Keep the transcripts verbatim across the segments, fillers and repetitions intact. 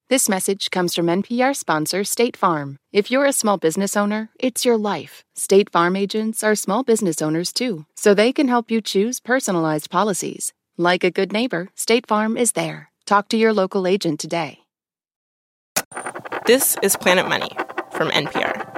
This message comes from N P R sponsor State Farm. If you're a small business owner, it's your life. State Farm agents are small business owners too, so they can help you choose personalized policies. Like a good neighbor, State Farm is there. Talk to your local agent today. This is Planet Money from N P R.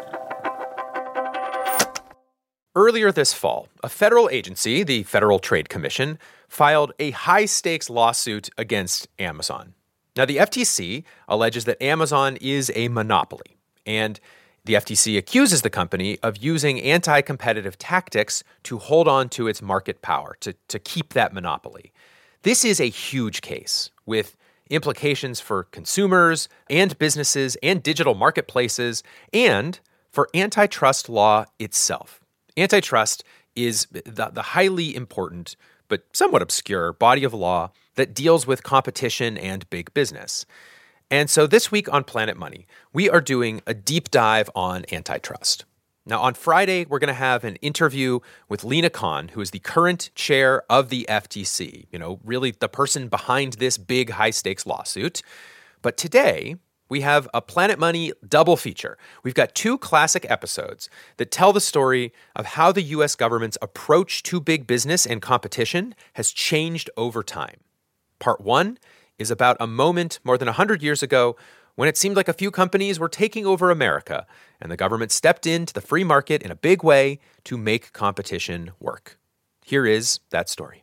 Earlier this fall, a federal agency, the Federal Trade Commission, filed a high-stakes lawsuit against Amazon. Now, the F T C alleges that Amazon is a monopoly, and the F T C accuses the company of using anti-competitive tactics to hold on to its market power, to, to keep that monopoly. This is a huge case with implications for consumers and businesses and digital marketplaces and for antitrust law itself. Antitrust is the, the highly important but somewhat obscure body of law that deals with competition and big business. And so this week on Planet Money, we are doing a deep dive on antitrust. Now, on Friday, we're going to have an interview with Lina Khan, who is the current chair of the F T C, you know, really the person behind this big high-stakes lawsuit. But today, we have a Planet Money double feature. We've got two classic episodes that tell the story of how the U S government's approach to big business and competition has changed over time. Part one is about a moment more than one hundred years ago when it seemed like a few companies were taking over America, and the government stepped into the free market in a big way to make competition work. Here is that story.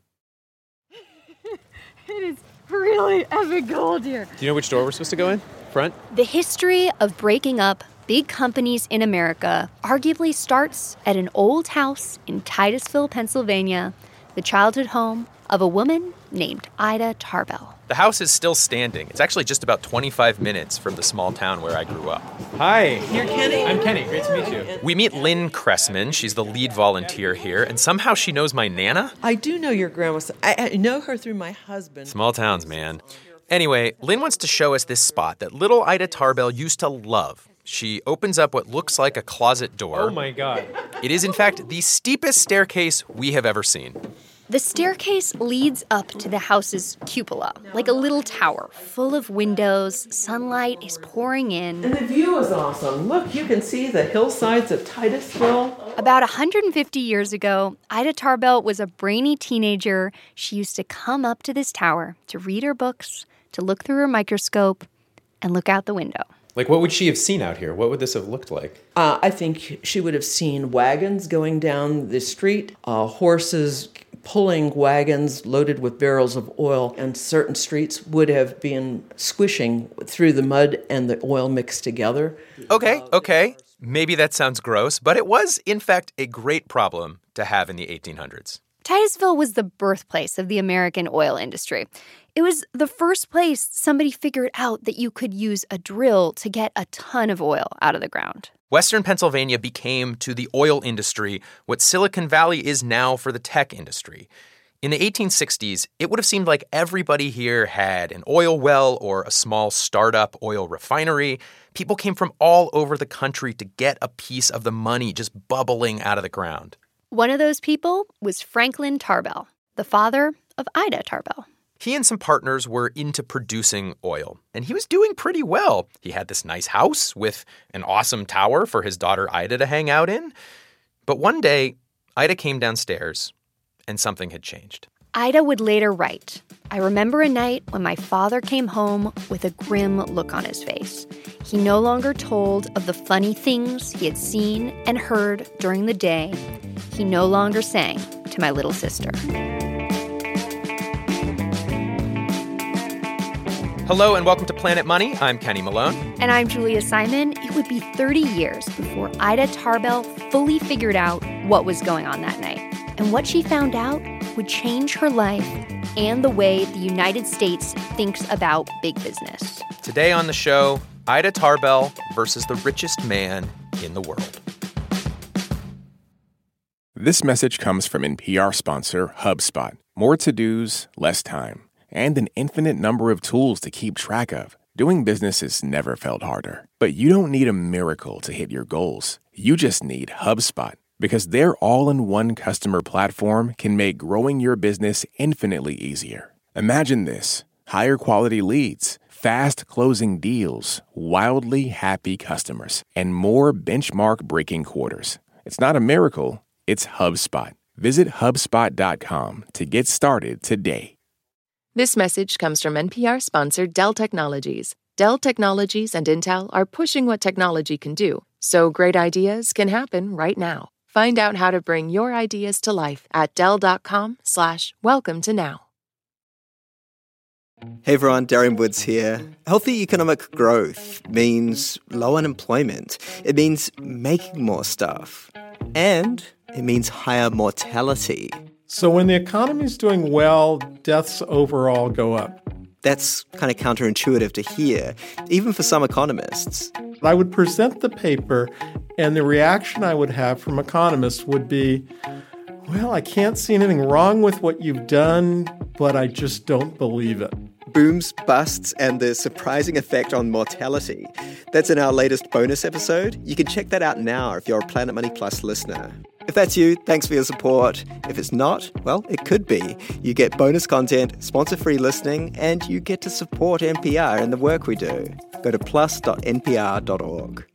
It is really epic gold here. Do you know which door we're supposed to go in? Front? The history of breaking up big companies in America arguably starts at an old house in Titusville, Pennsylvania, the childhood home of a woman named Ida Tarbell. The house is still standing. It's actually just about twenty-five minutes from the small town where I grew up. Hi. You're Kenny? I'm Kenny. Great to meet you. We meet Lynn Cressman. She's the lead volunteer here, and somehow she knows my Nana. I do know your grandma. I, I know her through my husband. Small towns, man. Anyway, Lynn wants to show us this spot that little Ida Tarbell used to love. She opens up what looks like a closet door. Oh, my God. It is, in fact, the steepest staircase we have ever seen. The staircase leads up to the house's cupola, like a little tower, full of windows. Sunlight is pouring in. And the view is awesome. Look, you can see the hillsides of Titusville. About one hundred fifty years ago, Ida Tarbell was a brainy teenager. She used to come up to this tower to read her books, to look through her microscope, and look out the window. Like, what would she have seen out here? What would this have looked like? Uh, I think she would have seen wagons going down the street, uh, horses pulling wagons loaded with barrels of oil, and certain streets would have been squishing through the mud and the oil mixed together. Okay, okay. Maybe that sounds gross, but it was, in fact, a great problem to have in the eighteen hundreds. Titusville was the birthplace of the American oil industry. It was the first place somebody figured out that you could use a drill to get a ton of oil out of the ground. Western Pennsylvania became to the oil industry what Silicon Valley is now for the tech industry. In the eighteen sixties, it would have seemed like everybody here had an oil well or a small startup oil refinery. People came from all over the country to get a piece of the money just bubbling out of the ground. One of those people was Franklin Tarbell, the father of Ida Tarbell. He and some partners were into producing oil, and he was doing pretty well. He had this nice house with an awesome tower for his daughter Ida to hang out in. But one day, Ida came downstairs, and something had changed. Ida would later write, "I remember a night when my father came home with a grim look on his face. He no longer told of the funny things he had seen and heard during the day. He no longer sang to my little sister." Hello and welcome to Planet Money. I'm Kenny Malone. And I'm Julia Simon. It would be thirty years before Ida Tarbell fully figured out what was going on that night. And what she found out would change her life and the way the United States thinks about big business. Today on the show, Ida Tarbell versus the richest man in the world. This message comes from N P R sponsor HubSpot. More to-dos, less time, and an infinite number of tools to keep track of. Doing business has never felt harder. But you don't need a miracle to hit your goals. You just need HubSpot, because their all-in-one customer platform can make growing your business infinitely easier. Imagine this: higher quality leads, fast closing deals, wildly happy customers, and more benchmark breaking quarters. It's not a miracle, it's HubSpot. Visit HubSpot dot com to get started today. This message comes from N P R sponsor Dell Technologies. Dell Technologies and Intel are pushing what technology can do, so great ideas can happen right now. Find out how to bring your ideas to life at dell.com slash welcome to now. Hey everyone, Darian Woods here. Healthy economic growth means low unemployment. It means making more stuff. And it means higher mortality. So when the economy's doing well, deaths overall go up. That's kind of counterintuitive to hear, even for some economists. I would present the paper, and the reaction I would have from economists would be, well, I can't see anything wrong with what you've done, but I just don't believe it. Booms, busts, and the surprising effect on mortality. That's in our latest bonus episode. You can check that out now if you're a Planet Money Plus listener. If that's you, thanks for your support. If it's not, well, it could be. You get bonus content, sponsor-free listening, and you get to support N P R and the work we do. Go to plus dot n p r dot org.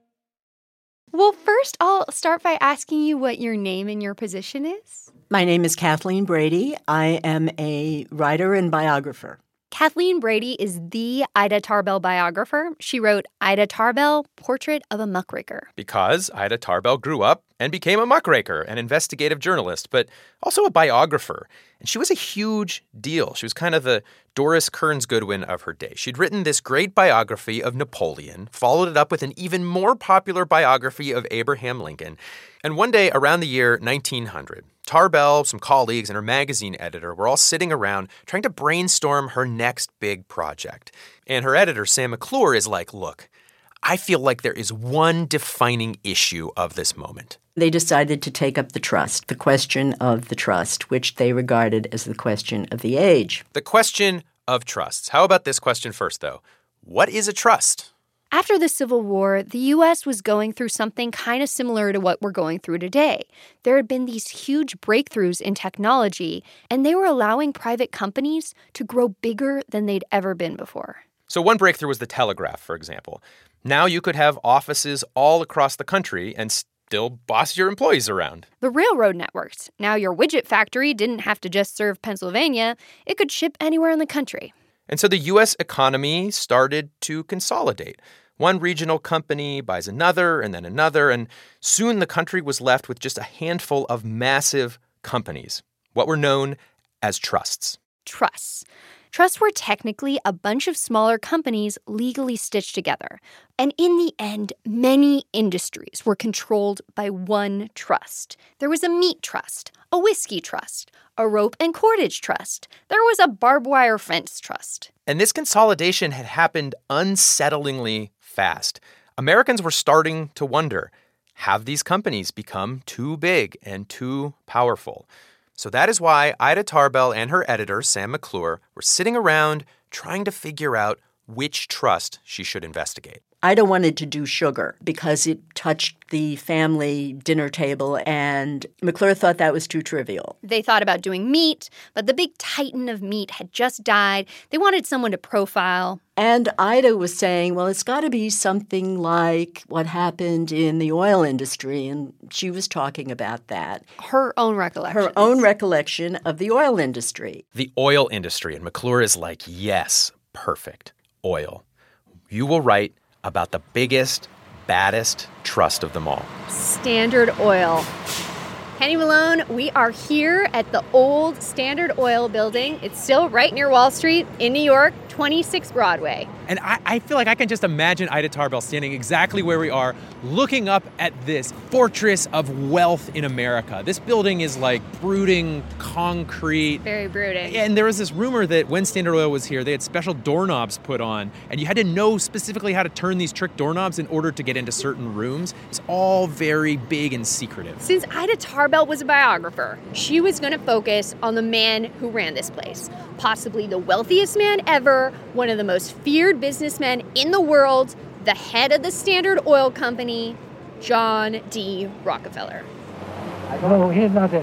Well, first, I'll start by asking you what your name and your position is. My name is Kathleen Brady. I am a writer and biographer. Kathleen Brady is the Ida Tarbell biographer. She wrote Ida Tarbell, Portrait of a Muckraker. Because Ida Tarbell grew up and became a muckraker, an investigative journalist, but also a biographer. And she was a huge deal. She was kind of the Doris Kearns Goodwin of her day. She'd written this great biography of Napoleon, followed it up with an even more popular biography of Abraham Lincoln. And one day around the year nineteen hundred, Tarbell, some colleagues, and her magazine editor were all sitting around trying to brainstorm her next big project. And her editor, Sam McClure, is like, look, I feel like there is one defining issue of this moment. They decided to take up the trust, the question of the trust, which they regarded as the question of the age. The question of trusts. How about this question first, though? What is a trust? After the Civil War, the U S was going through something kind of similar to what we're going through today. There had been these huge breakthroughs in technology, and they were allowing private companies to grow bigger than they'd ever been before. So one breakthrough was the telegraph, for example. Now you could have offices all across the country and still boss your employees around. The railroad networks. Now your widget factory didn't have to just serve Pennsylvania. It could ship anywhere in the country. And so the U S economy started to consolidate. One regional company buys another and then another, and soon the country was left with just a handful of massive companies, what were known as trusts. Trusts. Trusts were technically a bunch of smaller companies legally stitched together. And in the end, many industries were controlled by one trust. There was a meat trust, a whiskey trust, a rope and cordage trust. There was a barbed wire fence trust. And this consolidation had happened unsettlingly fast. Americans were starting to wonder, have these companies become too big and too powerful? So that is why Ida Tarbell and her editor, Sam McClure, were sitting around trying to figure out which trust she should investigate. Ida wanted to do sugar because it touched the family dinner table, and McClure thought that was too trivial. They thought about doing meat, but the big titan of meat had just died. They wanted someone to profile. And Ida was saying, well, it's got to be something like what happened in the oil industry, and she was talking about that. Her own recollection. Her own recollection of the oil industry. The oil industry, and McClure is like, yes, perfect, oil. You will write about the biggest, baddest trust of them all. Standard Oil. Kenny Malone, we are here at the old Standard Oil building. It's still right near Wall Street in New York, twenty-six Broadway. And I, I feel like I can just imagine Ida Tarbell standing exactly where we are, looking up at this fortress of wealth in America. This building is like brooding concrete. Very brooding. And there was this rumor that when Standard Oil was here, they had special doorknobs put on, and you had to know specifically how to turn these trick doorknobs in order to get into certain rooms. It's all very big and secretive. Since Ida Tarbell was a biographer, she was going to focus on the man who ran this place. Possibly the wealthiest man ever, one of the most feared businessmen in the world, the head of the Standard Oil Company, John D. Rockefeller. No, he's not in it.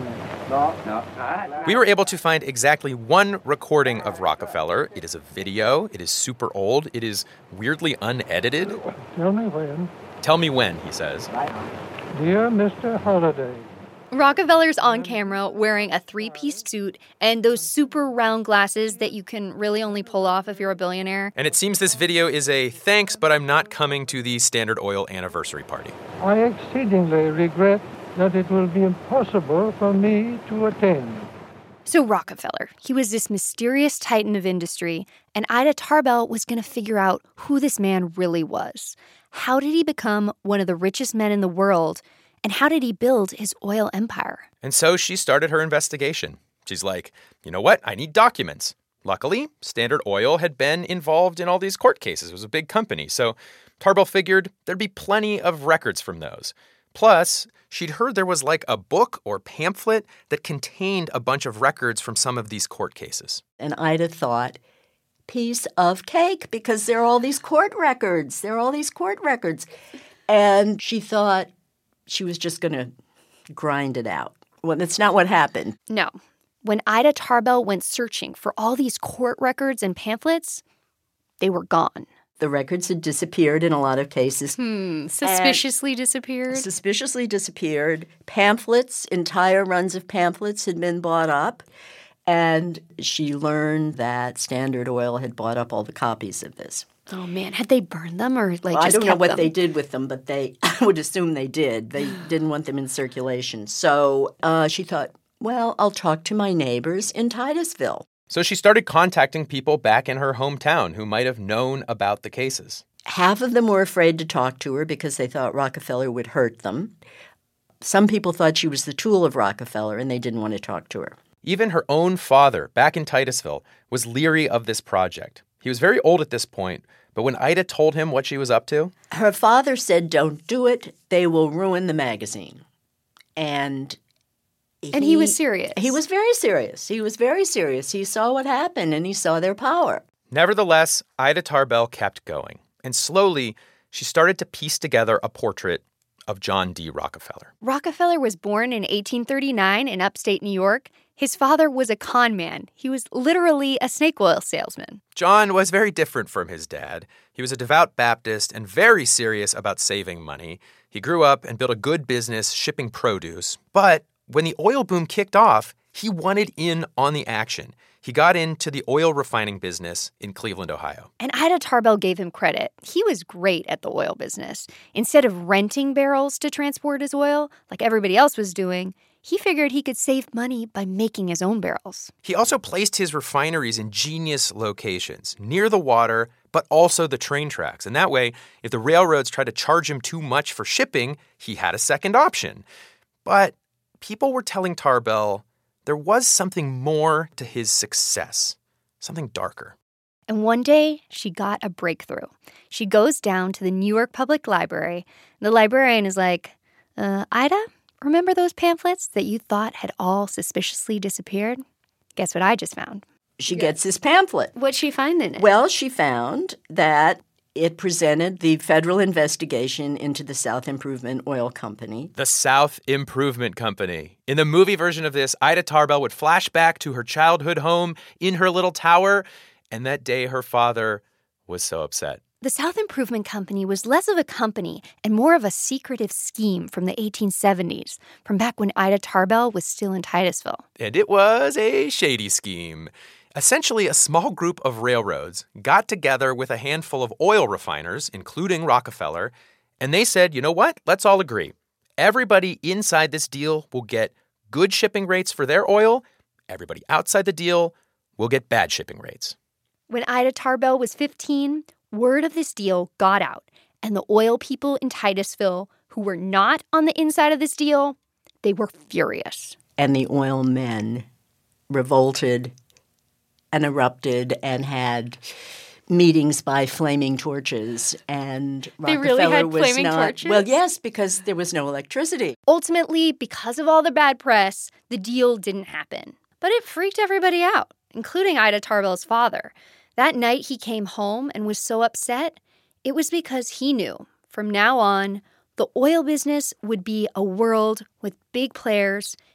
No, no. We were able to find exactly one recording of Rockefeller. It is a video. It is super old. It is weirdly unedited. Tell me when. Tell me when, he says. Dear Mister Holliday. Rockefeller's on camera wearing a three-piece suit and those super round glasses that you can really only pull off if you're a billionaire. And it seems this video is a thanks, but I'm not coming to the Standard Oil anniversary party. I exceedingly regret that it will be impossible for me to attend. So Rockefeller, he was this mysterious titan of industry, and Ida Tarbell was going to figure out who this man really was. How did he become one of the richest men in the world, and how did he build his oil empire? And so she started her investigation. She's like, you know what? I need documents. Luckily, Standard Oil had been involved in all these court cases. It was a big company. So Tarbell figured there'd be plenty of records from those. Plus, she'd heard there was like a book or pamphlet that contained a bunch of records from some of these court cases. And Ida thought, piece of cake, because there are all these court records. There are all these court records. And she thought she was just going to grind it out. Well, that's not what happened. No. When Ida Tarbell went searching for all these court records and pamphlets, they were gone. The records had disappeared in a lot of cases. Hmm, suspiciously and disappeared? Suspiciously disappeared. Pamphlets, entire runs of pamphlets had been bought up. And she learned that Standard Oil had bought up all the copies of this. Oh, man. Had they burned them or, like, well, just I don't kept know what them? they did with them, but they I would assume they did. They didn't want them in circulation. So uh, she thought, well, I'll talk to my neighbors in Titusville. So she started contacting people back in her hometown who might have known about the cases. Half of them were afraid to talk to her because they thought Rockefeller would hurt them. Some people thought she was the tool of Rockefeller, and they didn't want to talk to her. Even her own father, back in Titusville, was leery of this project. He was very old at this point, but when Ida told him what she was up to... Her father said, don't do it. They will ruin the magazine. And... He, and he was serious. He was very serious. He was very serious. He saw what happened, and he saw their power. Nevertheless, Ida Tarbell kept going. And slowly, she started to piece together a portrait of John D. Rockefeller. Rockefeller was born in eighteen thirty-nine in upstate New York. His father was a con man. He was literally a snake oil salesman. John was very different from his dad. He was a devout Baptist and very serious about saving money. He grew up and built a good business shipping produce. But when the oil boom kicked off, he wanted in on the action. He got into the oil refining business in Cleveland, Ohio. And Ida Tarbell gave him credit. He was great at the oil business. Instead of renting barrels to transport his oil, like everybody else was doing, he figured he could save money by making his own barrels. He also placed his refineries in genius locations, near the water, but also the train tracks. And that way, if the railroads tried to charge him too much for shipping, he had a second option. But people were telling Tarbell there was something more to his success, something darker. And one day, she got a breakthrough. She goes down to the New York Public Library. The librarian is like, uh, Ida, remember those pamphlets that you thought had all suspiciously disappeared? Guess what I just found? She gets this pamphlet. What'd she find in it? Well, she found that it presented the federal investigation into the South Improvement Oil Company. The South Improvement Company. In the movie version of this, Ida Tarbell would flash back to her childhood home in her little tower, and that day her father was so upset. The South Improvement Company was less of a company and more of a secretive scheme from the eighteen seventies, from back when Ida Tarbell was still in Titusville. And it was a shady scheme. Essentially, a small group of railroads got together with a handful of oil refiners, including Rockefeller, and they said, you know what? Let's all agree. Everybody inside this deal will get good shipping rates for their oil. Everybody outside the deal will get bad shipping rates. When Ida Tarbell was fifteen, word of this deal got out, and the oil people in Titusville who were not on the inside of this deal, they were furious. And the oil men revolted and erupted and had meetings by flaming torches. And they Rockefeller really had was flaming not, torches? Well, yes, because there was no electricity. Ultimately, because of all the bad press, the deal didn't happen. But it freaked everybody out, including Ida Tarbell's father. That night he came home and was so upset, it was because he knew, from now on, the oil business would be a world with big players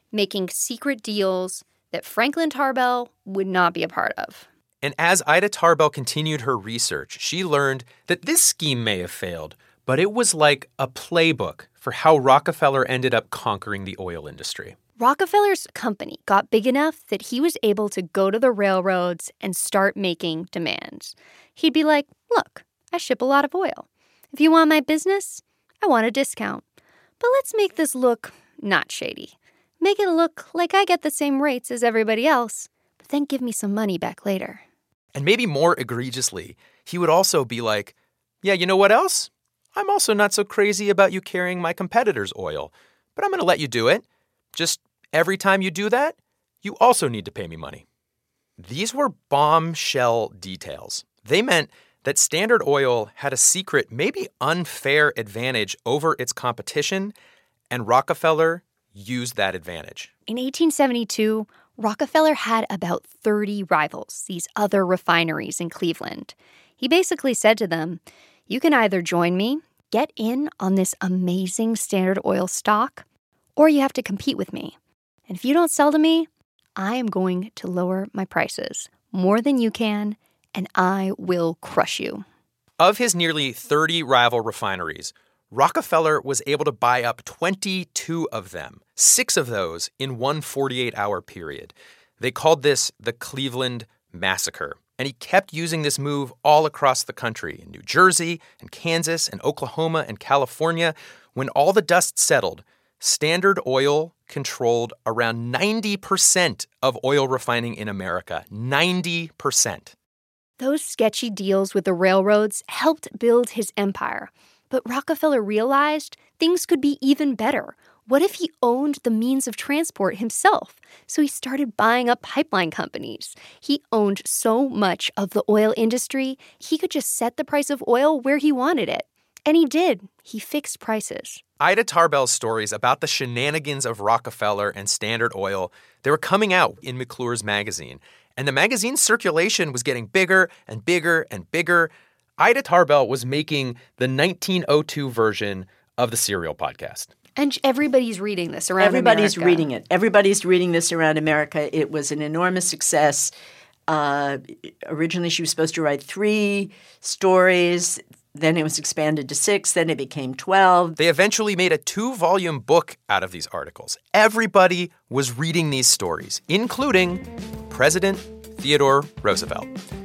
making secret deals that Franklin Tarbell would not be a part of. And as Ida Tarbell continued her research, she learned that this scheme may have failed, but it was like a playbook for how Rockefeller ended up conquering the oil industry. Rockefeller's company got big enough that he was able to go to the railroads and start making demands. He'd be like, look, I ship a lot of oil. If you want my business, I want a discount. But let's make this look not shady. Make it look like I get the same rates as everybody else, but then give me some money back later. And maybe more egregiously, he would also be like, yeah, you know what else? I'm also not so crazy about you carrying my competitor's oil, but I'm going to let you do it. Just every time you do that, you also need to pay me money. These were bombshell details. They meant that Standard Oil had a secret, maybe unfair advantage over its competition, and Rockefeller used that advantage. In eighteen seventy-two, Rockefeller had about thirty rivals, these other refineries in Cleveland. He basically said to them, you can either join me, get in on this amazing Standard Oil stock, or you have to compete with me. And if you don't sell to me, I am going to lower my prices more than you can, and I will crush you. Of his nearly thirty rival refineries, Rockefeller was able to buy up twenty-two of them, six of those in one forty-eight hour period. They called this the Cleveland Massacre, and he kept using this move all across the country, in New Jersey and Kansas and Oklahoma and California. When all the dust settled, Standard Oil controlled around ninety percent of oil refining in America. ninety percent. Those sketchy deals with the railroads helped build his empire. But Rockefeller realized things could be even better. What if he owned the means of transport himself? So he started buying up pipeline companies. He owned so much of the oil industry, he could just set the price of oil where he wanted it. And he did. He fixed prices. Ida Tarbell's stories about the shenanigans of Rockefeller and Standard Oil, they were coming out in McClure's magazine. And the magazine's circulation was getting bigger and bigger and bigger. Ida Tarbell was making the nineteen oh two version of the Serial podcast. And everybody's reading this around Everybody's America. reading it. Everybody's reading this around America. It was an enormous success. Uh, originally, she was supposed to write three stories. Then it was expanded to six. Then it became twelve. They eventually made a two-volume book out of these articles. Everybody was reading these stories, including President Theodore Roosevelt.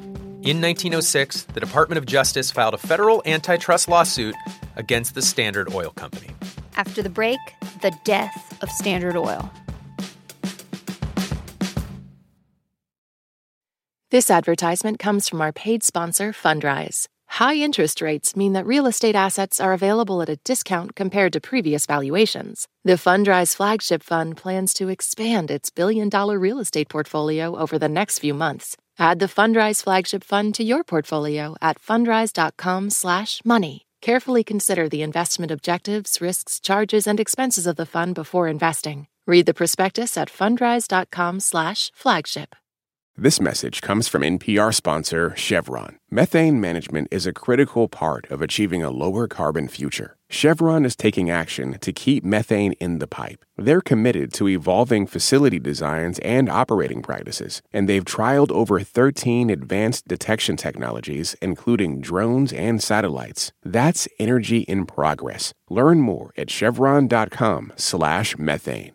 In nineteen oh six, the Department of Justice filed a federal antitrust lawsuit against the Standard Oil Company. After the break, the death of Standard Oil. This advertisement comes from our paid sponsor, Fundrise. High interest rates mean that real estate assets are available at a discount compared to previous valuations. The Fundrise Flagship Fund plans to expand its billion-dollar real estate portfolio over the next few months. Add the Fundrise Flagship Fund to your portfolio at fundrise.com slash money. Carefully consider the investment objectives, risks, charges, and expenses of the fund before investing. Read the prospectus at fundrise.com slash flagship. This message comes from N P R sponsor Chevron. Methane management is a critical part of achieving a lower carbon future. Chevron is taking action to keep methane in the pipe. They're committed to evolving facility designs and operating practices, and they've trialed over thirteen advanced detection technologies, including drones and satellites. That's energy in progress. Learn more at chevron.com slash methane.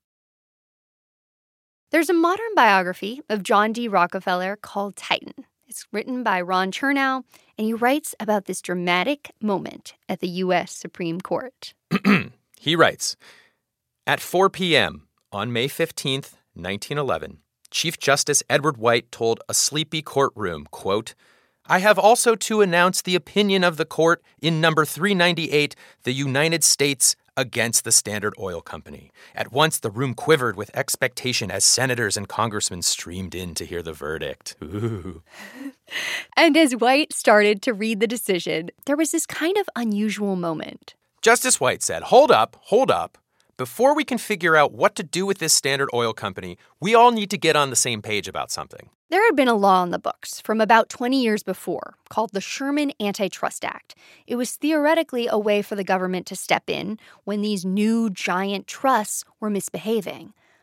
There's a modern biography of John D. Rockefeller called Titan. It's written by Ron Chernow, and he writes about this dramatic moment at the U S Supreme Court. He writes, at four p.m. on May fifteenth, nineteen eleven, Chief Justice Edward White told a sleepy courtroom, quote, I have also to announce the opinion of the court in number three ninety-eight, the United States against the Standard Oil Company. At once, the room quivered with expectation as senators and congressmen streamed in to hear the verdict. Ooh. And as White started to read the decision, there was this kind of unusual moment. Justice White said, hold up, hold up. Before we can figure out what to do with this Standard Oil Company, we all need to get on the same page about something. There had been a law in the books from about twenty years before called the Sherman Antitrust Act. It was theoretically a way for the government to step in when these new giant trusts were misbehaving.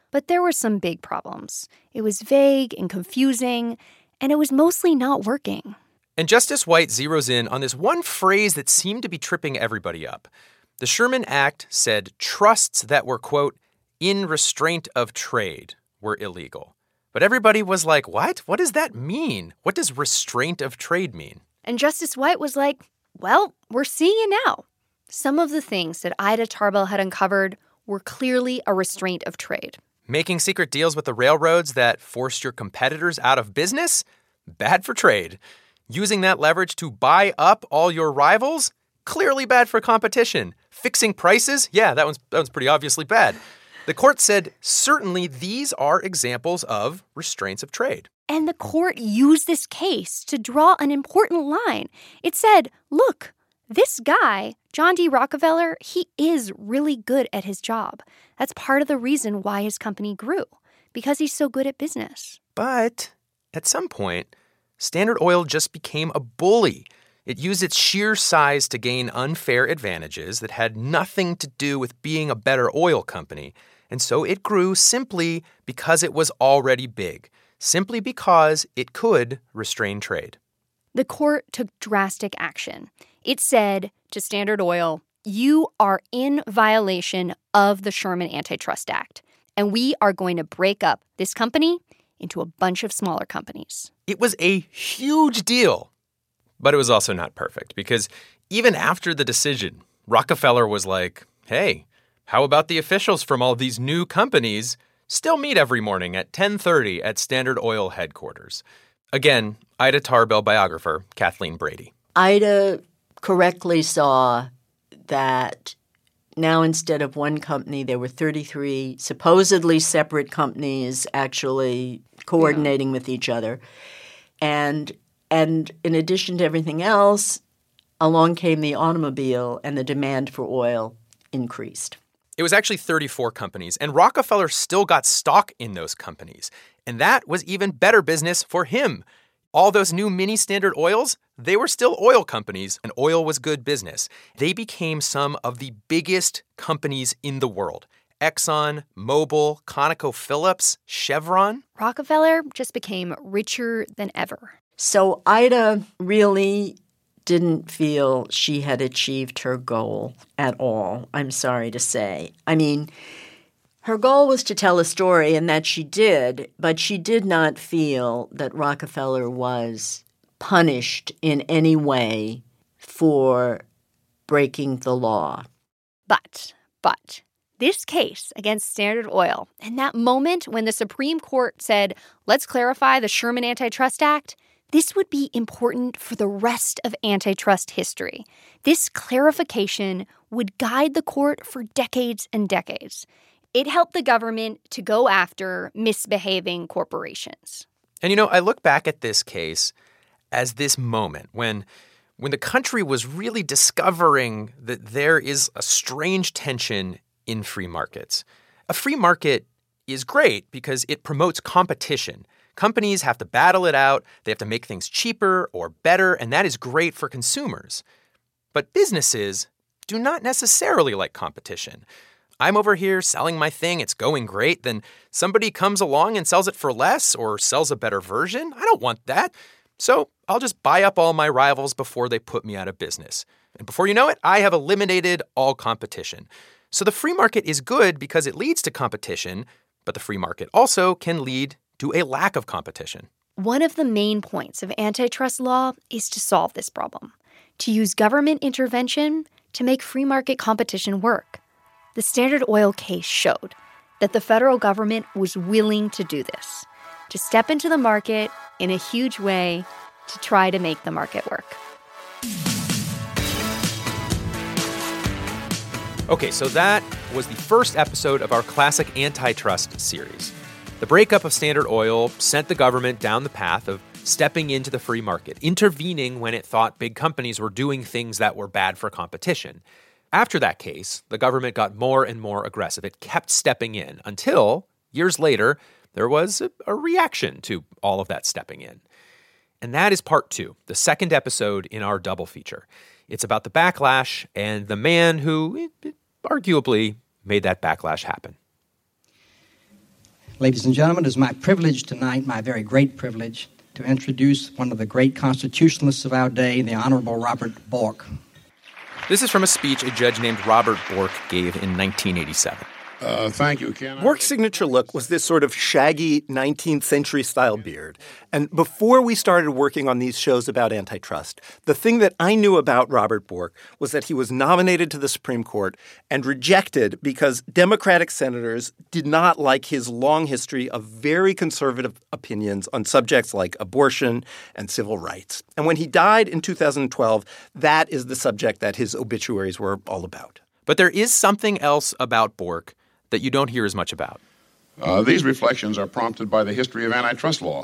But there were some big problems. It was vague and confusing, and it was mostly not working. And Justice White zeroes in on this one phrase that seemed to be tripping everybody up. The Sherman Act said trusts that were, quote, in restraint of trade were illegal. But everybody was like, what? What does that mean? What does restraint of trade mean? And Justice White was like, well, we're seeing it now. Some of the things that Ida Tarbell had uncovered were clearly a restraint of trade. Making secret deals with the railroads that forced your competitors out of business? Bad for trade. Using that leverage to buy up all your rivals? Clearly bad for competition. Fixing prices? Yeah, that one's, that one's pretty obviously bad. The court said certainly these are examples of restraints of trade. And the court used this case to draw an important line. It said, look, this guy, John D. Rockefeller, he is really good at his job. That's part of the reason why his company grew, because he's so good at business. But at some point, Standard Oil just became a bully. It used its sheer size to gain unfair advantages that had nothing to do with being a better oil company. And so it grew simply because it was already big, simply because it could restrain trade. The court took drastic action. It said to Standard Oil, you are in violation of the Sherman Antitrust Act, and we are going to break up this company into a bunch of smaller companies. It was a huge deal, but it was also not perfect because even after the decision, Rockefeller was like, hey, how about the officials from all these new companies still meet every morning at ten thirty at Standard Oil headquarters? Again, Ida Tarbell biographer Kathleen Brady. Ida correctly saw that now instead of one company, there were thirty-three supposedly separate companies actually coordinating yeah. with each other. And and in addition to everything else, along came the automobile and the demand for oil increased. It was actually thirty-four companies, and Rockefeller still got stock in those companies. And that was even better business for him. All those new mini Standard Oils, they were still oil companies, and oil was good business. They became some of the biggest companies in the world. Exxon, Mobil, ConocoPhillips, Chevron. Rockefeller just became richer than ever. So Ida really didn't feel she had achieved her goal at all, I'm sorry to say. I mean, her goal was to tell a story, and that she did, but she did not feel that Rockefeller was punished in any way for breaking the law. But, but, this case against Standard Oil, and that moment when the Supreme Court said, let's clarify the Sherman Antitrust Act, this would be important for the rest of antitrust history. This clarification would guide the court for decades and decades. It helped the government to go after misbehaving corporations. And, you know, I look back at this case as this moment when, when the country was really discovering that there is a strange tension in free markets. A free market is great because it promotes competition. Companies have to battle it out. They have to make things cheaper or better, and that is great for consumers. But businesses do not necessarily like competition. I'm over here selling my thing, it's going great, then somebody comes along and sells it for less or sells a better version. I don't want that. So I'll just buy up all my rivals before they put me out of business. And before you know it, I have eliminated all competition. So the free market is good because it leads to competition, but the free market also can lead to a lack of competition. One of the main points of antitrust law is to solve this problem, to use government intervention to make free market competition work. The Standard Oil case showed that the federal government was willing to do this, to step into the market in a huge way to try to make the market work. Okay, so that was the first episode of our classic antitrust series. The breakup of Standard Oil sent the government down the path of stepping into the free market, intervening when it thought big companies were doing things that were bad for competition. After that case, the government got more and more aggressive. It kept stepping in until, years later, there was a, a reaction to all of that stepping in. And that is part two, the second episode in our double feature. It's about the backlash and the man who arguably made that backlash happen. Ladies and gentlemen, it is my privilege tonight, my very great privilege, to introduce one of the great constitutionalists of our day, the Honorable Robert Bork. This is from a speech a judge named Robert Bork gave in nineteen eighty-seven. Uh, thank you, Ken. Bork's signature look was this sort of shaggy nineteenth century style beard. And before we started working on these shows about antitrust, the thing that I knew about Robert Bork was that he was nominated to the Supreme Court and rejected because Democratic senators did not like his long history of very conservative opinions on subjects like abortion and civil rights. And when he died in two thousand twelve, that is the subject that his obituaries were all about. But there is something else about Bork that you don't hear as much about. Uh, these reflections are prompted by the history of antitrust law.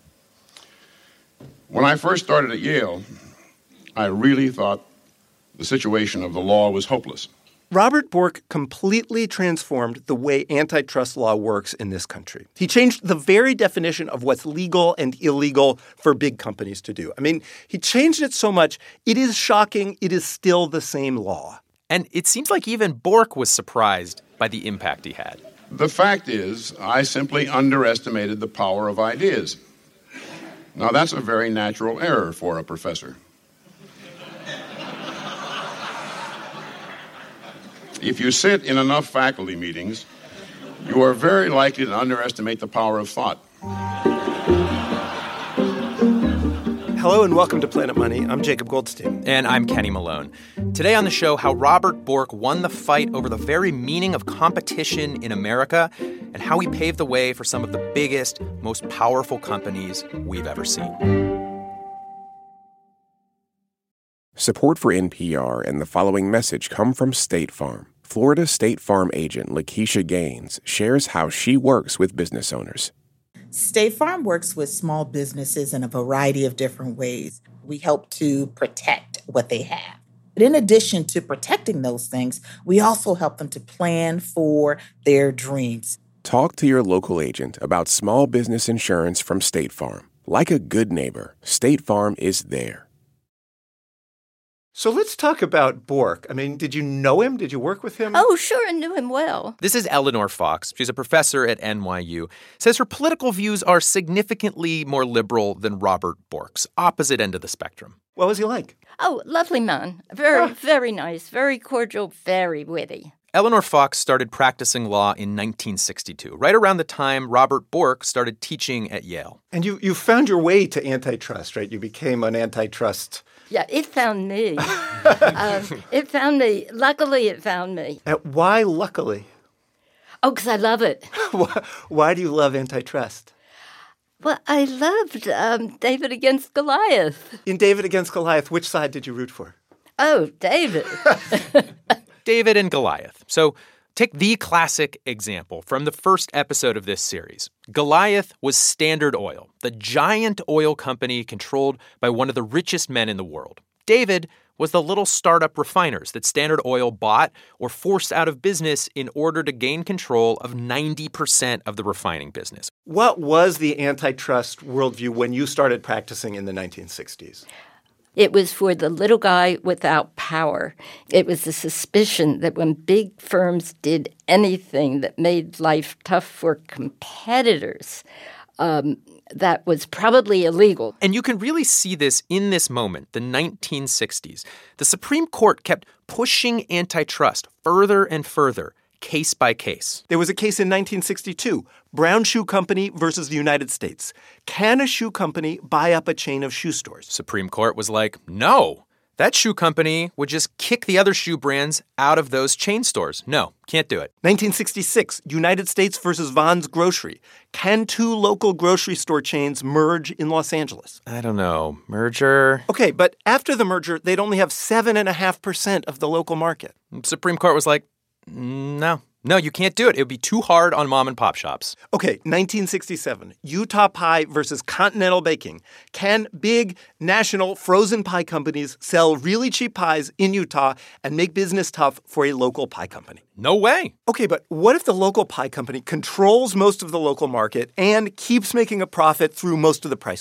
When I first started at Yale, I really thought the situation of the law was hopeless. Robert Bork completely transformed the way antitrust law works in this country. He changed the very definition of what's legal and illegal for big companies to do. I mean, he changed it so much, it is shocking it is still the same law. And it seems like even Bork was surprised by the impact he had. The fact is, I simply underestimated the power of ideas. Now, that's a very natural error for a professor. If you sit in enough faculty meetings, you are very likely to underestimate the power of thought. Hello and welcome to Planet Money. I'm Jacob Goldstein. And I'm Kenny Malone. Today on the show, how Robert Bork won the fight over the very meaning of competition in America and how he paved the way for some of the biggest, most powerful companies we've ever seen. Support for N P R and the following message come from State Farm. Florida State Farm agent Lakeisha Gaines shares how she works with business owners. State Farm works with small businesses in a variety of different ways. We help to protect what they have. But in addition to protecting those things, we also help them to plan for their dreams. Talk to your local agent about small business insurance from State Farm. Like a good neighbor, State Farm is there. So let's talk about Bork. I mean, did you know him? Did you work with him? Oh, sure, I knew him well. This is Eleanor Fox. She's a professor at N Y U. Says her political views are significantly more liberal than Robert Bork's, opposite end of the spectrum. What was he like? Oh, lovely man. Very, ah. very nice, very cordial, very witty. Eleanor Fox started practicing law in nineteen sixty-two, right around the time Robert Bork started teaching at Yale. And you, you found your way to antitrust, right? You became an antitrust... Yeah, it found me. um, it found me. Luckily, it found me. And why luckily? Oh, because I love it. why, why do you love antitrust? Well, I loved um, David against Goliath. In David against Goliath, which side did you root for? Oh, David. David and Goliath. So take the classic example from the first episode of this series. Goliath was Standard Oil, the giant oil company controlled by one of the richest men in the world. David was the little startup refiners that Standard Oil bought or forced out of business in order to gain control of ninety percent of the refining business. What was the antitrust worldview when you started practicing in the nineteen sixties? It was for the little guy without power. It was the suspicion that when big firms did anything that made life tough for competitors, um, that was probably illegal. And you can really see this in this moment, the nineteen sixties. The Supreme Court kept pushing antitrust further and further, case by case. There was a case in nineteen sixty-two, Brown Shoe Company versus the United States. Can a shoe company buy up a chain of shoe stores? Supreme Court was like, no. That shoe company would just kick the other shoe brands out of those chain stores. No, can't do it. nineteen sixty-six, United States versus Vons Grocery. Can two local grocery store chains merge in Los Angeles? I don't know. Merger? Okay, but after the merger, they'd only have seven point five percent of the local market. Supreme Court was like, no. No, you can't do it. It would be too hard on mom and pop shops. Okay, nineteen sixty-seven, Utah Pie versus Continental Baking. Can big national frozen pie companies sell really cheap pies in Utah and make business tough for a local pie company? No way. Okay, but what if the local pie company controls most of the local market and keeps making a profit through most of the price war?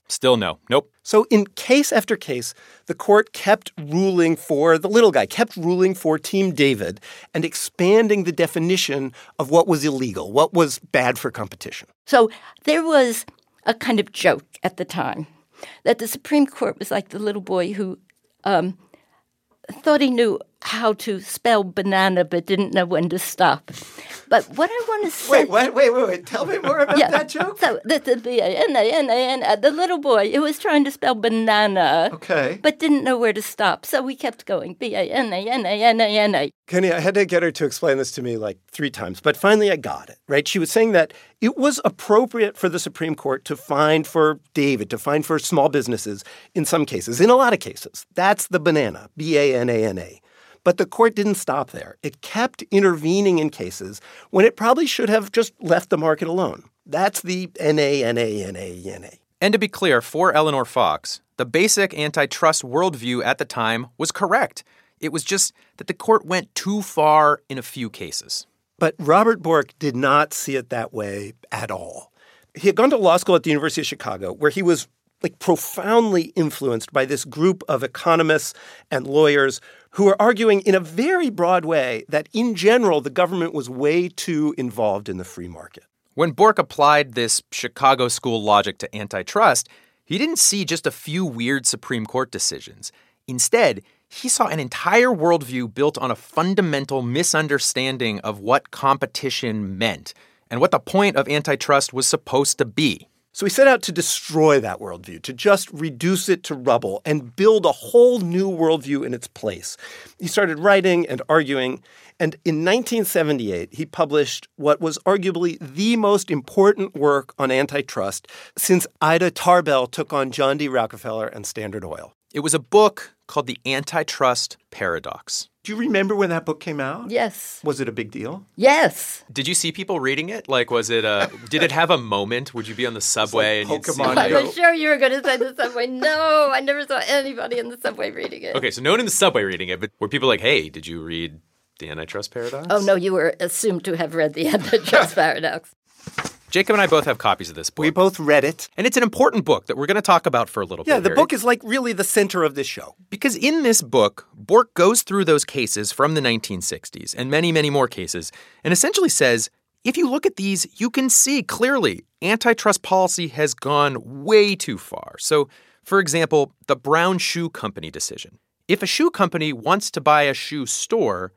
Still no. Nope. So in case after case, the court kept ruling for the little guy, kept ruling for Team David and expanding the definition of what was illegal, what was bad for competition. So there was a kind of joke at the time that the Supreme Court was like the little boy who um, thought he knew how to spell banana but didn't know when to stop. But what I want to say... Wait, wait, wait, wait, wait. Tell me more about yeah, that joke. So the, the B A N A N A N A, the little boy who was trying to spell banana okay. but didn't know where to stop. So we kept going, B A N A N A N A N A. Kenny, I had to get her to explain this to me like three times, but finally I got it, right? She was saying that it was appropriate for the Supreme Court to fine for David, to fine for small businesses in some cases, in a lot of cases. That's the banana, B A N A N A. But the court didn't stop there. It kept intervening in cases when it probably should have just left the market alone. That's the N A N A N A N A. And to be clear, for Eleanor Fox, the basic antitrust worldview at the time was correct. It was just that the court went too far in a few cases. But Robert Bork did not see it that way at all. He had gone to law school at the University of Chicago, where he was like profoundly influenced by this group of economists and lawyers who were arguing in a very broad way that in general the government was way too involved in the free market. When Bork applied this Chicago school logic to antitrust, he didn't see just a few weird Supreme Court decisions. Instead, he saw an entire worldview built on a fundamental misunderstanding of what competition meant and what the point of antitrust was supposed to be. So he set out to destroy that worldview, to just reduce it to rubble and build a whole new worldview in its place. He started writing and arguing, and in nineteen seventy-eight, he published what was arguably the most important work on antitrust since Ida Tarbell took on John D. Rockefeller and Standard Oil. It was a book called The Antitrust Paradox. Do you remember when that book came out? Yes. Was it a big deal? Yes. Did you see people reading it? Like, was it a, did it have a moment? Would you be on the subway like and you'd see Pokemon like, I was sure you were going to say the subway. No, I never saw anybody in the subway reading it. Okay, so no one in the subway reading it, but were people like, hey, did you read The Antitrust Paradox? Oh, no, you were assumed to have read The Antitrust Paradox. Jacob and I both have copies of this book. We both read it. And it's an important book that we're going to talk about for a little yeah, bit. Yeah, the Harry. book is like really the center of this show. Because in this book, Bork goes through those cases from the nineteen sixties and many, many more cases and essentially says, if you look at these, you can see clearly antitrust policy has gone way too far. So, for example, the Brown Shoe Company decision. If a shoe company wants to buy a shoe store,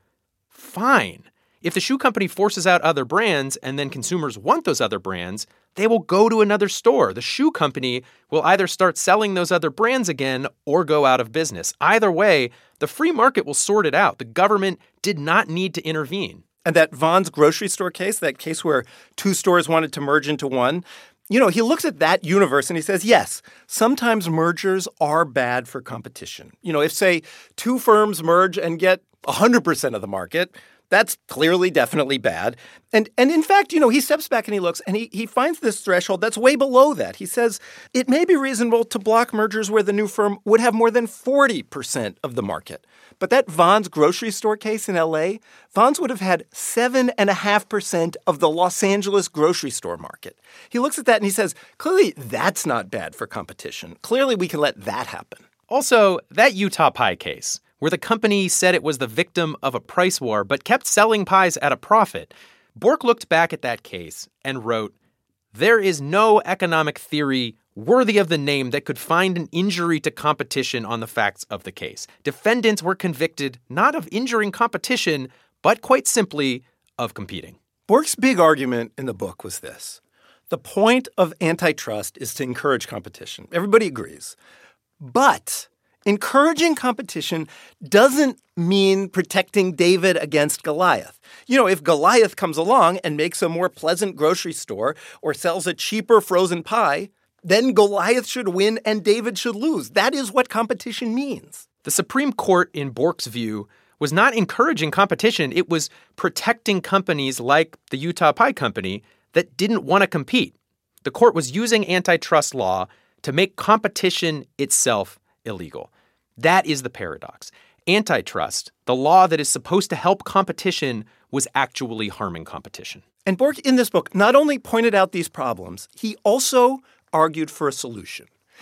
fine. If the shoe company forces out other brands and then consumers want those other brands, they will go to another store. The shoe company will either start selling those other brands again or go out of business. Either way, the free market will sort it out. The government did not need to intervene. And that Vons grocery store case, that case where two stores wanted to merge into one, you know, he looks at that universe and he says, yes, sometimes mergers are bad for competition. You know, if, say, two firms merge and get one hundred percent of the market, that's clearly, definitely bad. And and in fact, you know, he steps back and he looks and he, he finds this threshold that's way below that. He says it may be reasonable to block mergers where the new firm would have more than forty percent of the market. But that Vons grocery store case in L A, Vons would have had seven point five percent of the Los Angeles grocery store market. He looks at that and he says, clearly, that's not bad for competition. Clearly, we can let that happen. Also, that Utah pie case, where the company said it was the victim of a price war but kept selling pies at a profit, Bork looked back at that case and wrote, there is no economic theory worthy of the name that could find an injury to competition on the facts of the case. Defendants were convicted not of injuring competition, but quite simply of competing. Bork's big argument in the book was this. The point of antitrust is to encourage competition. Everybody agrees. But encouraging competition doesn't mean protecting David against Goliath. You know, if Goliath comes along and makes a more pleasant grocery store or sells a cheaper frozen pie, then Goliath should win and David should lose. That is what competition means. The Supreme Court, in Bork's view, was not encouraging competition. It was protecting companies like the Utah Pie Company that didn't want to compete. The court was using antitrust law to make competition itself illegal. That is the paradox. Antitrust, the law that is supposed to help competition, was actually harming competition. And Bork, in this book, not only pointed out these problems, he also argued for a solution.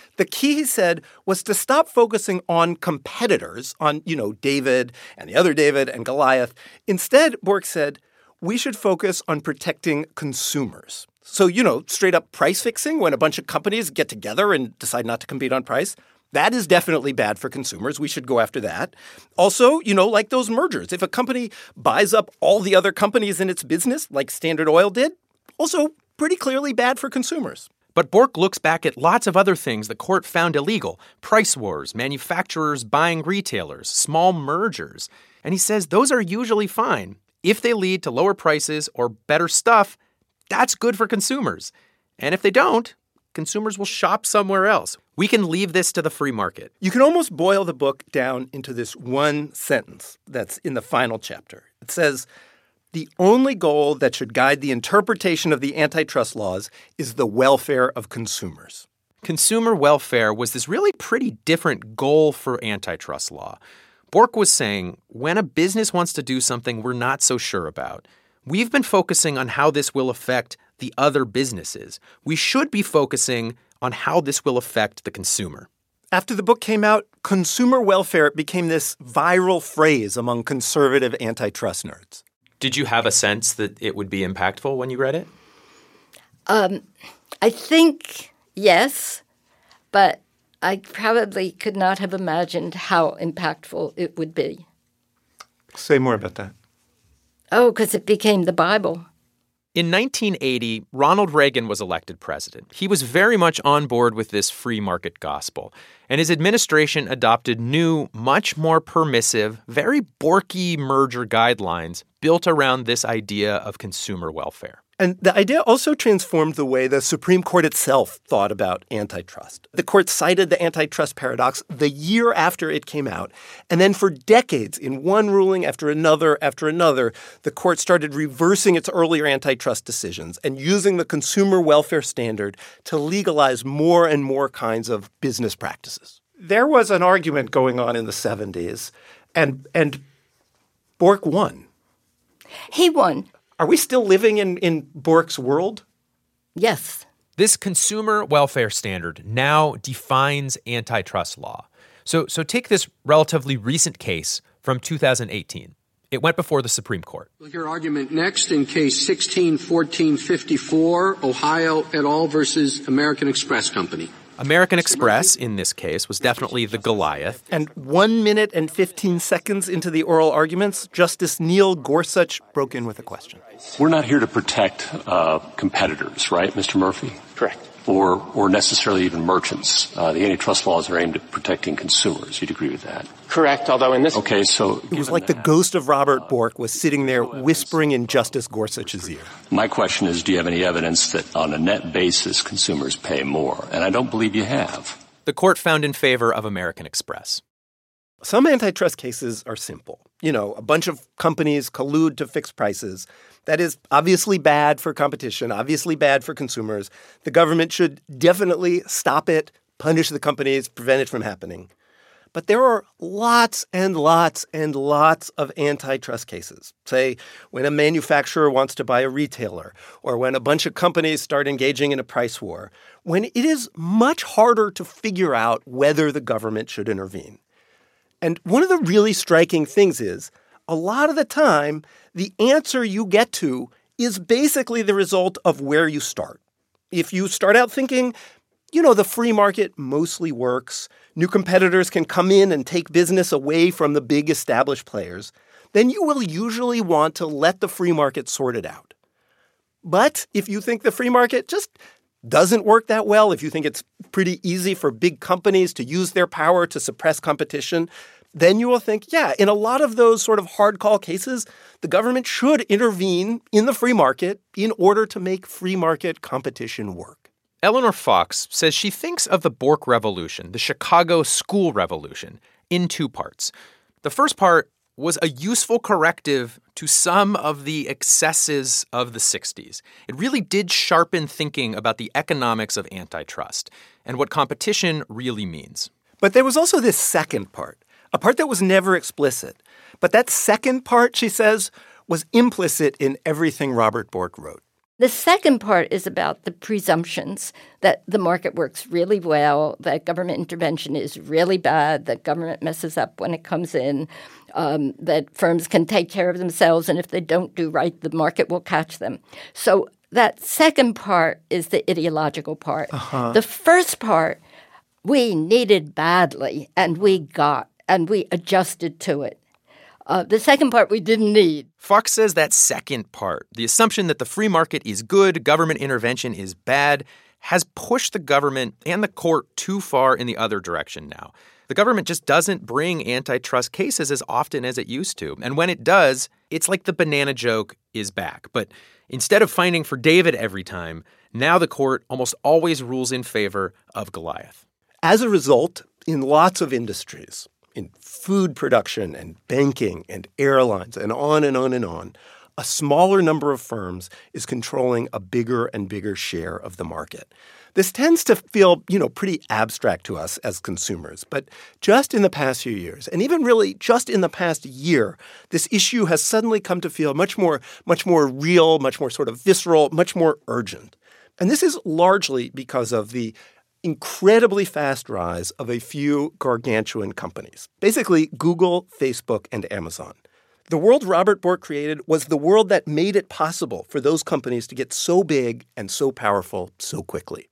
The key, he said, was to stop focusing on competitors, on, you know, David and the other David and Goliath. Instead, Bork said, we should focus on protecting consumers. So, you know, straight up price fixing when a bunch of companies get together and decide not to compete on price. That is definitely bad for consumers. We should go after that. Also, you know, like those mergers. If a company buys up all the other companies in its business, like Standard Oil did, also pretty clearly bad for consumers. But Bork looks back at lots of other things the court found illegal: price wars, manufacturers buying retailers, small mergers. And he says those are usually fine. If they lead to lower prices or better stuff, that's good for consumers. And if they don't, consumers will shop somewhere else. We can leave this to the free market. You can almost boil the book down into this one sentence that's in the final chapter. It says, the only goal that should guide the interpretation of the antitrust laws is the welfare of consumers. Consumer welfare was this really pretty different goal for antitrust law. Bork was saying, when a business wants to do something we're not so sure about, we've been focusing on how this will affect the other businesses. We should be focusing on how this will affect the consumer. After the book came out, consumer welfare became this viral phrase among conservative antitrust nerds. Did you have a sense that it would be impactful when you read it? Um, I think yes, but I probably could not have imagined how impactful it would be. Say more about that. Oh, because it became the Bible. In nineteen eighty, Ronald Reagan was elected president. He was very much on board with this free market gospel, and his administration adopted new, much more permissive, very Borky merger guidelines built around this idea of consumer welfare. And the idea also transformed the way the Supreme Court itself thought about antitrust. The court cited the antitrust paradox the year after it came out. And then for decades, in one ruling after another after another, the court started reversing its earlier antitrust decisions and using the consumer welfare standard to legalize more and more kinds of business practices. There was an argument going on in the seventies, and, and Bork won. He won. Are we still living in, in Bork's world? Yes. This consumer welfare standard now defines antitrust law. So, so take this relatively recent case from two thousand eighteen. It went before the Supreme Court. We'll hear argument next in case sixteen fourteen fifty-four, Ohio et al. Versus American Express Company. American Express, in this case, was definitely the Goliath. And one minute and fifteen seconds into the oral arguments, Justice Neil Gorsuch broke in with a question. We're not here to protect uh, competitors, right, Mister Murphy? Correct. Or or necessarily even merchants. Uh, the antitrust laws are aimed at protecting consumers. You'd agree with that? Correct, although in this... Okay, so... It was like the ghost of Robert Bork was sitting there whispering in Justice Gorsuch's ear. My question is, do you have any evidence that on a net basis consumers pay more? And I don't believe you have. The court found in favor of American Express. Some antitrust cases are simple. You know, a bunch of companies collude to fix prices. That is obviously bad for competition, obviously bad for consumers. The government should definitely stop it, punish the companies, prevent it from happening. But there are lots and lots and lots of antitrust cases. Say, when a manufacturer wants to buy a retailer, or when a bunch of companies start engaging in a price war, when it is much harder to figure out whether the government should intervene. And one of the really striking things is, a lot of the time, the answer you get to is basically the result of where you start. If you start out thinking, you know, the free market mostly works, new competitors can come in and take business away from the big established players, then you will usually want to let the free market sort it out. But if you think the free market just doesn't work that well, if you think it's pretty easy for big companies to use their power to suppress competition, then you will think, yeah, in a lot of those sort of hard call cases, the government should intervene in the free market in order to make free market competition work. Eleanor Fox says she thinks of the Bork Revolution, the Chicago school revolution, in two parts. The first part was a useful corrective to some of the excesses of the sixties. It really did sharpen thinking about the economics of antitrust and what competition really means. But there was also this second part, a part that was never explicit. But that second part, she says, was implicit in everything Robert Bork wrote. The second part is about the presumptions that the market works really well, that government intervention is really bad, that government messes up when it comes in, um, that firms can take care of themselves, and if they don't do right, the market will catch them. So that second part is the ideological part. Uh-huh. The first part we needed badly, and we got, and we adjusted to it. Uh, the second part we didn't need. Fox says that second part, the assumption that the free market is good, government intervention is bad, has pushed the government and the court too far in the other direction now. The government just doesn't bring antitrust cases as often as it used to. And when it does, it's like the banana joke is back. But instead of fighting for David every time, now the court almost always rules in favor of Goliath. As a result, in lots of industries, in food production and banking and airlines and on and on and on, a smaller number of firms is controlling a bigger and bigger share of the market. This tends to feel, you know, pretty abstract to us as consumers. But just in the past few years, and even really just in the past year, this issue has suddenly come to feel much more, much more real, much more sort of visceral, much more urgent. And this is largely because of the incredibly fast rise of a few gargantuan companies, basically Google, Facebook, and Amazon. The world Robert Bork created was the world that made it possible for those companies to get so big and so powerful so quickly.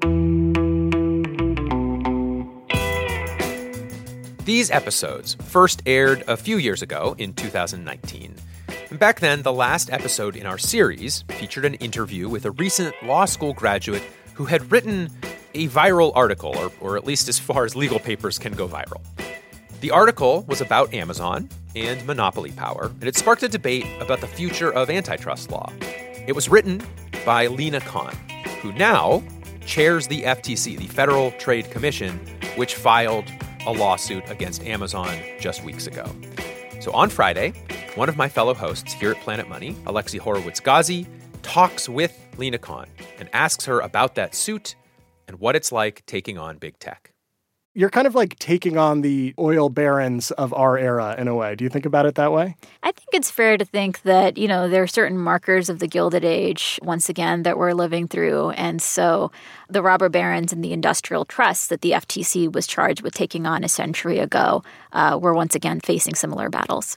These episodes first aired a few years ago in two thousand nineteen. And back then, the last episode in our series featured an interview with a recent law school graduate who had written a viral article, or, or at least as far as legal papers can go viral. The article was about Amazon and monopoly power, and it sparked a debate about the future of antitrust law. It was written by Lina Khan, who now chairs the F T C, the Federal Trade Commission, which filed a lawsuit against Amazon just weeks ago. So on Friday, one of my fellow hosts here at Planet Money, Alexi Horowitz-Ghazi, talks with Lina Khan and asks her about that suit and what it's like taking on big tech. You're kind of like taking on the oil barons of our era in a way. Do you think about it that way? I think it's fair to think that, you know, there are certain markers of the Gilded Age, once again, that we're living through. And so the robber barons and the industrial trusts that the F T C was charged with taking on a century ago uh, were once again facing similar battles.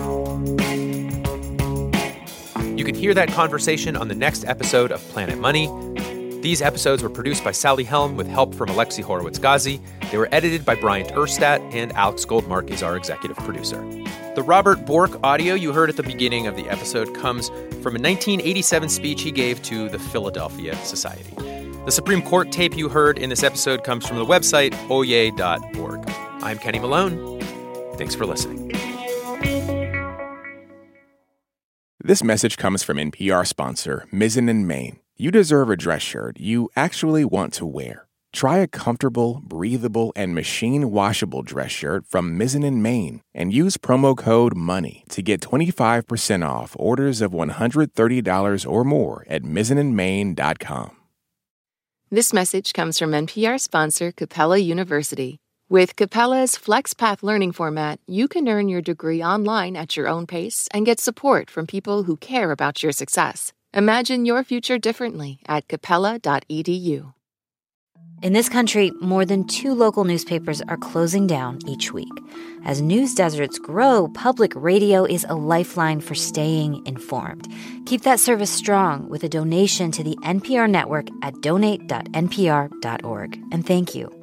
You can hear that conversation on the next episode of Planet Money. These episodes were produced by Sally Helm with help from Alexi Horowitz-Ghazi. They were edited by Bryant Erstadt, and Alex Goldmark is our executive producer. The Robert Bork audio you heard at the beginning of the episode comes from a nineteen eighty-seven speech he gave to the Philadelphia Society. The Supreme Court tape you heard in this episode comes from the website oye dot org. I'm Kenny Malone. Thanks for listening. This message comes from N P R sponsor Mizzen and Main. You deserve a dress shirt you actually want to wear. Try a comfortable, breathable, and machine-washable dress shirt from Mizzen and Main and use promo code MONEY to get twenty-five percent off orders of one hundred thirty dollars or more at mizzen and main dot com. This message comes from N P R sponsor Capella University. With Capella's FlexPath learning format, you can earn your degree online at your own pace and get support from people who care about your success. Imagine your future differently at capella dot e d u. In this country, more than two local newspapers are closing down each week. As news deserts grow, public radio is a lifeline for staying informed. Keep that service strong with a donation to the N P R network at donate dot n p r dot org. And thank you.